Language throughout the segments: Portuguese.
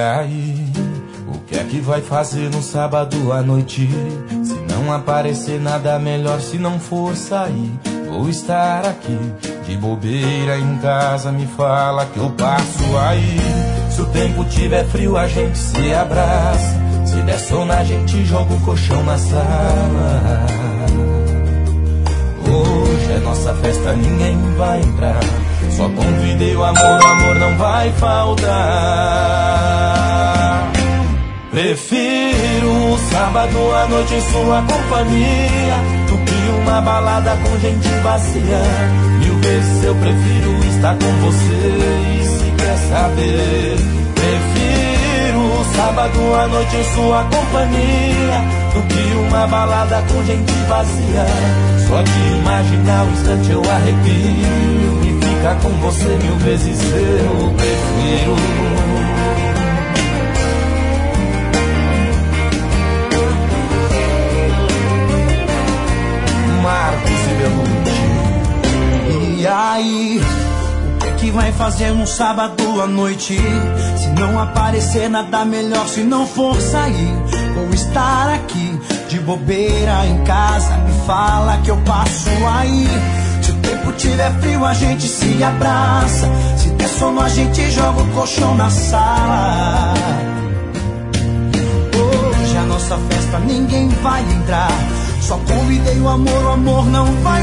aí, o que é que vai fazer no sábado à noite? Se não aparecer nada melhor, se não for sair, vou estar aqui de bobeira em casa. Me fala que eu passo aí. Se o tempo tiver frio, a gente se abraça. Se der sono, a gente joga o colchão na sala. Hoje é nossa festa, ninguém vai entrar. Só convidei o amor não vai faltar. Prefiro um sábado à noite em sua companhia do que uma balada com gente vazia. 1000 vezes eu prefiro estar com você. E se quer saber, prefiro um sábado à noite em sua companhia do que uma balada com gente vazia. Só de imaginar o instante eu arrepio. E ficar com você 1000 vezes eu prefiro. Marcos e Belucci. E aí, o que vai fazer num sábado à noite? Se não aparecer nada melhor, se não for sair, vou estar aqui de bobeira em casa. Me fala que eu passo aí. Se o tempo tiver frio, a gente se abraça. Se der sono, a gente joga o colchão na sala. Hoje a nossa festa ninguém vai entrar. Só convidei o amor não vai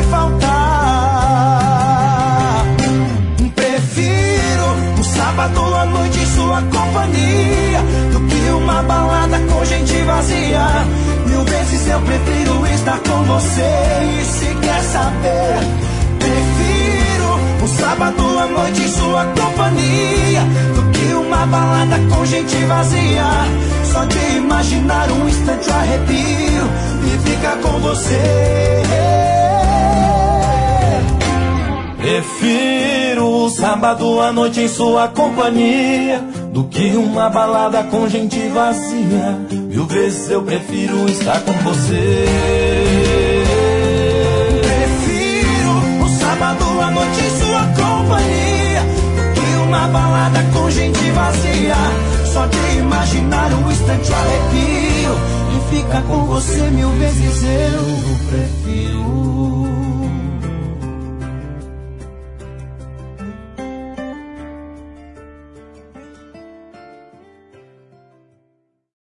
faltar. Prefiro um sábado à noite em sua companhia do que uma balada com gente vazia. 1000 vezes eu prefiro estar com você. E se quer saber, prefiro um sábado à noite em sua companhia do que uma balada com gente vazia. Só de imaginar um instante eu arrepio e ficar com você. Prefiro sábado à noite em sua companhia do que uma balada com gente vazia. 1000 vezes eu prefiro estar com você. Prefiro um sábado à noite em sua companhia do que uma balada com gente vazia. Só de imaginar um instante eu arrepio e ficar com você 1000 vezes eu prefiro.